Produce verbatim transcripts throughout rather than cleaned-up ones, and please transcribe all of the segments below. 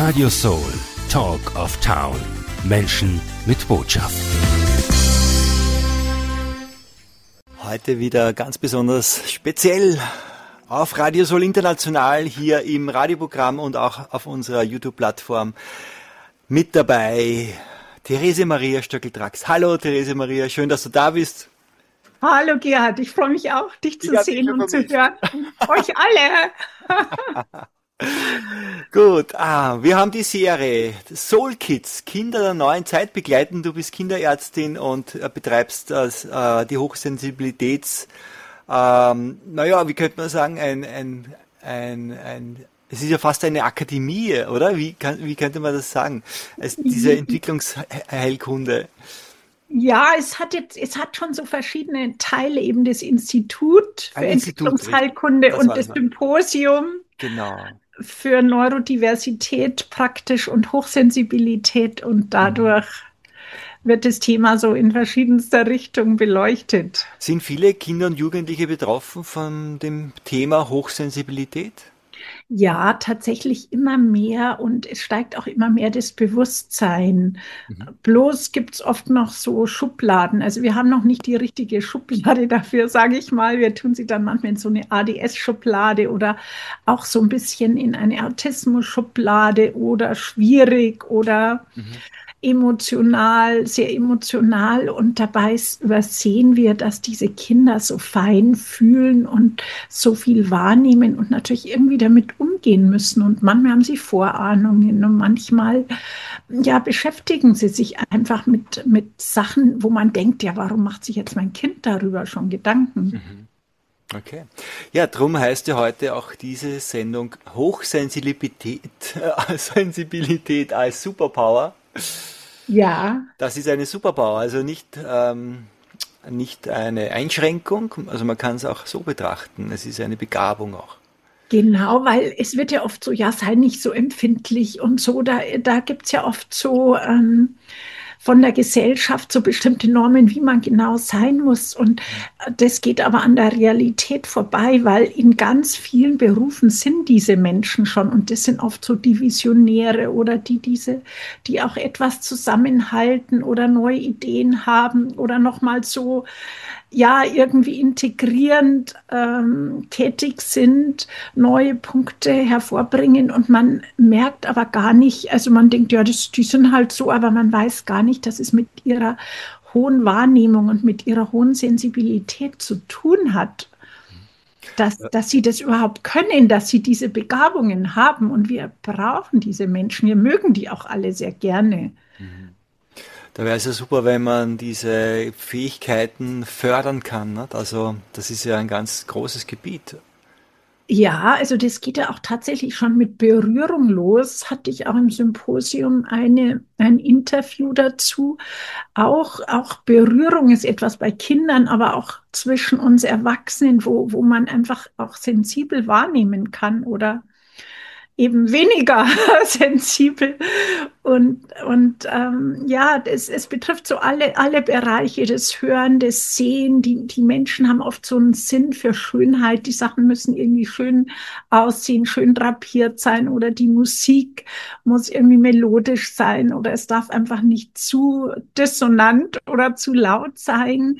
Radio Soul, Talk of Town. Menschen mit Botschaft. Heute wieder ganz besonders speziell auf Radio Soul International hier im Radioprogramm und auch auf unserer YouTube-Plattform mit dabei Therese Maria Stöckel-Drax. Hallo Therese Maria, schön, dass du da bist. Hallo Gerhard, ich freue mich auch, dich zu sehen und zu hören. Euch alle. Gut, ah, wir haben die Serie Soul Kids, Kinder der neuen Zeit begleiten. Du bist Kinderärztin und äh, betreibst das, äh, die Hochsensibilitäts, ähm, naja, wie könnte man sagen, ein, ein, ein, ein, es ist ja fast eine Akademie, oder? Wie, kann, wie könnte man das sagen? Es, diese Entwicklungsheilkunde. Ja, es hat jetzt, es hat schon so verschiedene Teile, eben das Institut für Ein Institut, Entwicklungsheilkunde das und war das das. Symposium Genau. für Neurodiversität praktisch und Hochsensibilität, und dadurch wird das Thema so in verschiedenster Richtung beleuchtet. Sind viele Kinder und Jugendliche betroffen von dem Thema Hochsensibilität? Ja, tatsächlich immer mehr, und es steigt auch immer mehr das Bewusstsein. Mhm. Bloß gibt es oft noch so Schubladen. Also wir haben noch nicht die richtige Schublade dafür, sage ich mal. Wir tun sie dann manchmal in so eine A D S-Schublade oder auch so ein bisschen in eine Autismus-Schublade oder schwierig oder Mhm. emotional, sehr emotional, und dabei übersehen wir, dass diese Kinder so fein fühlen und so viel wahrnehmen und natürlich irgendwie damit umgehen müssen, und manchmal haben sie Vorahnungen und manchmal ja, beschäftigen sie sich einfach mit, mit Sachen, wo man denkt, ja, warum macht sich jetzt mein Kind darüber schon Gedanken? Mhm. Okay. Ja, drum heißt ja heute auch diese Sendung Hochsensibilität, äh, Sensibilität als Superpower. Ja. Das ist eine Superpower, also nicht, ähm, nicht eine Einschränkung, also man kann es auch so betrachten, es ist eine Begabung auch. Genau, weil es wird ja oft so, ja, sei nicht so empfindlich und so, da, da gibt es ja oft so ähm, von der Gesellschaft so bestimmte Normen, wie man genau sein muss, und das geht aber an der Realität vorbei, weil in ganz vielen Berufen sind diese Menschen schon, und das sind oft so die Visionäre oder die diese, die auch etwas zusammenhalten oder neue Ideen haben oder nochmal so, ja, irgendwie integrierend ähm, tätig sind, neue Punkte hervorbringen, und man merkt aber gar nicht, also man denkt, ja, das, die sind halt so, aber man weiß gar nicht, dass es mit ihrer hohen Wahrnehmung und mit ihrer hohen Sensibilität zu tun hat, dass, dass sie das überhaupt können, dass sie diese Begabungen haben, und wir brauchen diese Menschen, wir mögen die auch alle sehr gerne. Mhm. Da wäre es ja super, wenn man diese Fähigkeiten fördern kann, nicht? Also das ist ja ein ganz großes Gebiet. Ja, also das geht ja auch tatsächlich schon mit Berührung los. Hatte ich auch im Symposium eine, ein Interview dazu. Auch, auch Berührung ist etwas bei Kindern, aber auch zwischen uns Erwachsenen, wo, wo man einfach auch sensibel wahrnehmen kann oder eben weniger sensibel. Und, und ähm, ja, es, es betrifft so alle, alle Bereiche, das Hören, das Sehen. Die, die Menschen haben oft so einen Sinn für Schönheit. Die Sachen müssen irgendwie schön aussehen, schön drapiert sein, oder die Musik muss irgendwie melodisch sein, oder es darf einfach nicht zu dissonant oder zu laut sein.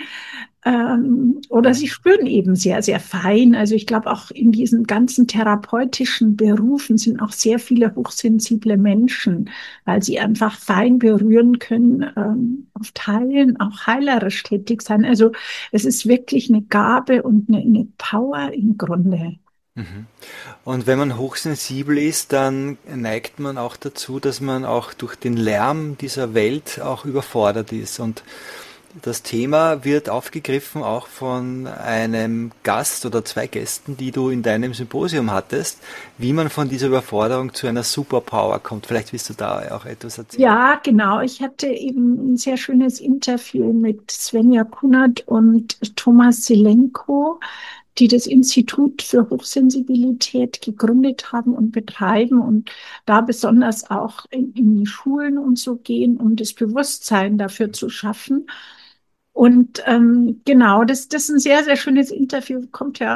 Ähm, oder sie spüren eben sehr, sehr fein. Also ich glaube, auch in diesen ganzen therapeutischen Berufen sind auch sehr viele hochsensible Menschen, weil sie einfach fein berühren können, ähm, auf Teilen auch heilerisch tätig sein. Also es ist wirklich eine Gabe und eine, eine Power im Grunde. Mhm. Und wenn man hochsensibel ist, dann neigt man auch dazu, dass man auch durch den Lärm dieser Welt auch überfordert ist. Und das Thema wird aufgegriffen auch von einem Gast oder zwei Gästen, die du in deinem Symposium hattest, wie man von dieser Überforderung zu einer Superpower kommt. Vielleicht willst du da auch etwas erzählen. Ja, genau. Ich hatte eben ein sehr schönes Interview mit Svenja Kunert und Thomas Selenko, die das Institut für Hochsensibilität gegründet haben und betreiben und da besonders auch in, in die Schulen und so gehen, um das Bewusstsein dafür zu schaffen. Und ähm, genau, das, das ist ein sehr, sehr schönes Interview, kommt ja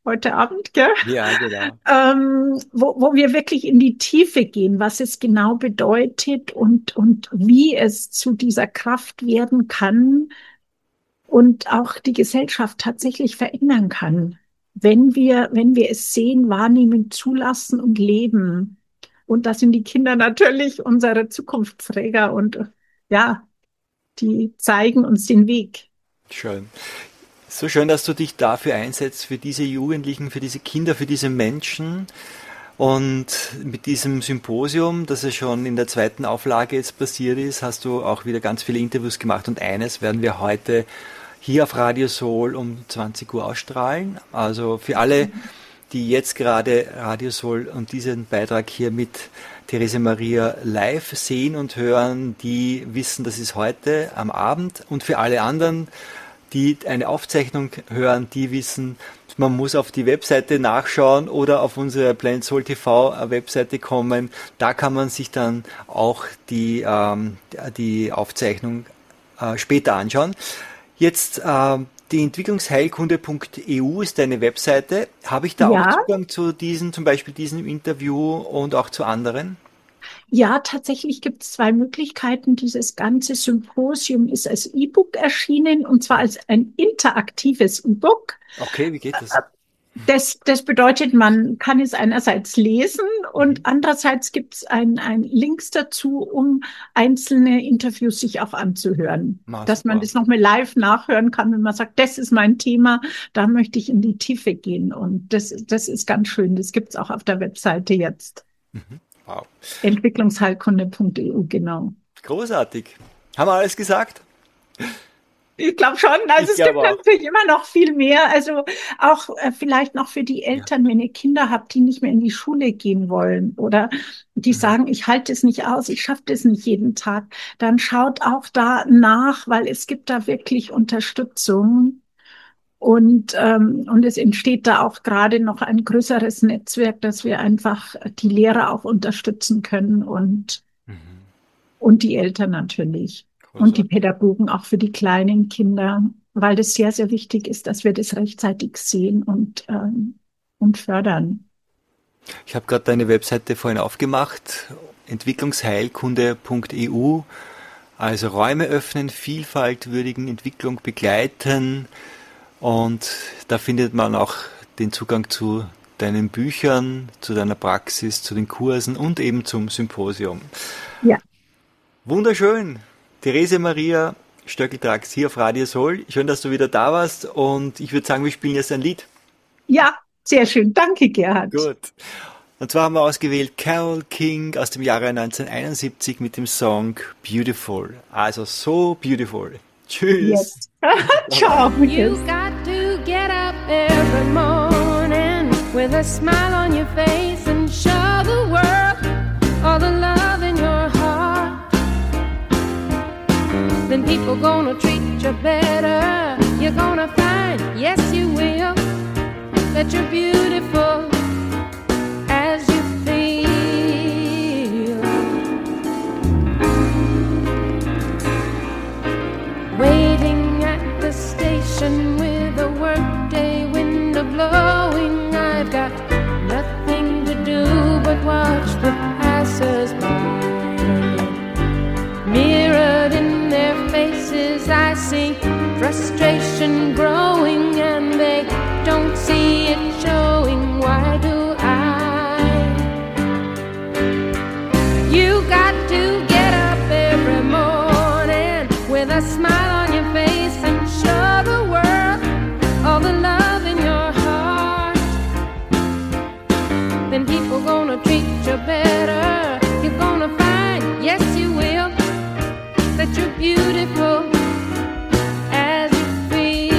heute Abend, gell? Ja, genau. Ähm, wo, wo wir wirklich in die Tiefe gehen, was es genau bedeutet und, und wie es zu dieser Kraft werden kann und auch die Gesellschaft tatsächlich verändern kann, wenn wir, wenn wir es sehen, wahrnehmen, zulassen und leben. Und das sind die Kinder natürlich unsere Zukunftsträger und ja, die zeigen uns den Weg. Schön. So schön, dass du dich dafür einsetzt, für diese Jugendlichen, für diese Kinder, für diese Menschen. Und mit diesem Symposium, das ja schon in der zweiten Auflage jetzt passiert ist, hast du auch wieder ganz viele Interviews gemacht. Und eines werden wir heute hier auf Radio Soul um zwanzig Uhr ausstrahlen. Also für alle, die jetzt gerade Radio Soul und diesen Beitrag hier mit Therese Maria live sehen und hören, die wissen, das ist heute am Abend. Und für alle anderen, die eine Aufzeichnung hören, die wissen, man muss auf die Webseite nachschauen oder auf unsere Planet Soul T V Webseite kommen. Da kann man sich dann auch die, ähm, die Aufzeichnung äh, später anschauen. Jetzt äh, die Entwicklungsheilkunde Punkt E U ist deine Webseite. Habe ich da Ja. auch Zugang zu diesen, zum Beispiel diesem Interview und auch zu anderen? Ja, tatsächlich gibt es zwei Möglichkeiten. Dieses ganze Symposium ist als E-Book erschienen und zwar als ein interaktives E-Book. Okay, wie geht das? Das, das bedeutet, man kann es einerseits lesen und Mhm. andererseits gibt es ein, ein Links dazu, um einzelne Interviews sich auch anzuhören. Na, Dass man super. das nochmal live nachhören kann, wenn man sagt, das ist mein Thema, da möchte ich in die Tiefe gehen. Und das, das ist ganz schön. Das gibt es auch auf der Webseite jetzt. Wow. Entwicklungsheilkunde Punkt E U, genau. Großartig. Haben wir alles gesagt? Ich glaube schon. Also Ich es gibt glaube auch. natürlich immer noch viel mehr. Also auch äh, vielleicht noch für die Eltern, wenn ihr Kinder habt, die nicht mehr in die Schule gehen wollen oder die Mhm. sagen, ich halte es nicht aus, ich schaffe das nicht jeden Tag, dann schaut auch da nach, weil es gibt da wirklich Unterstützung. Und, ähm, und es entsteht da auch gerade noch ein größeres Netzwerk, dass wir einfach die Lehrer auch unterstützen können und, Mhm. und die Eltern natürlich. Und die Großartig. Pädagogen auch für die kleinen Kinder, weil das sehr, sehr wichtig ist, dass wir das rechtzeitig sehen und, ähm, und fördern. Ich habe gerade deine Webseite vorhin aufgemacht, Entwicklungsheilkunde Punkt E U. Also Räume öffnen, Vielfalt würdigen, Entwicklung begleiten. Und da findet man auch den Zugang zu deinen Büchern, zu deiner Praxis, zu den Kursen und eben zum Symposium. Ja. Wunderschön. Therese Maria Stöckel-Trax hier auf Radio Soul. Schön, dass du wieder da warst. Und ich würde sagen, wir spielen jetzt ein Lied. Ja, sehr schön. Danke, Gerhard. Gut. Und zwar haben wir ausgewählt Carole King aus dem Jahre neunzehnhunderteinundsiebzig mit dem Song Beautiful. Also so beautiful. Tschüss. Jetzt. Ciao. You got to get up every morning with a smile on your face and show the world all the love in your heart. Then people gonna treat you better. You're gonna find, yes you will, that you're beautiful as you feel. Waiting at the station with a workday window blowing, I've got nothing to do but watch the passers-by. Mirrored in their faces I see frustration growing, and they don't see it showing. Why do I? You got to get up every morning with a smile on your face and show the world all the love in your heart. Then people gonna treat you better. You're gonna find, yes you will, that you're beautiful as you feel.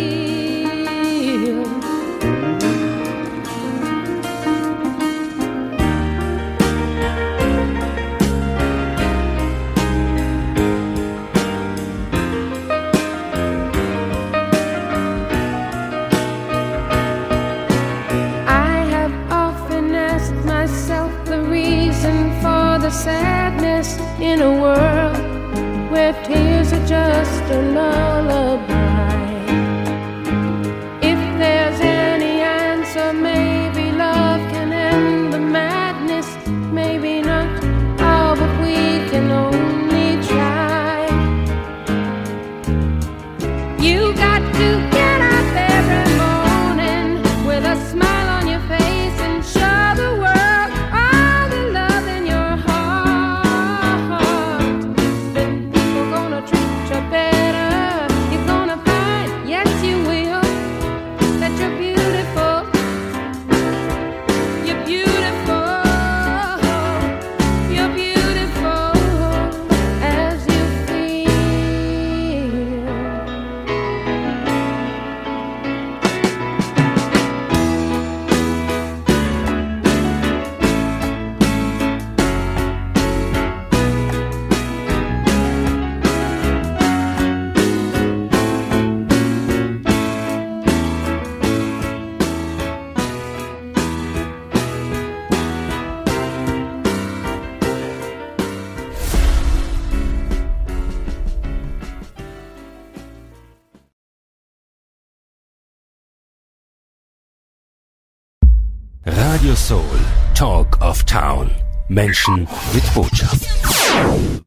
I have often asked myself the reason for the sadness in a world where tears are just a lullaby. If there's any answer Radio Soul, Talk of Town. Menschen mit Botschaft.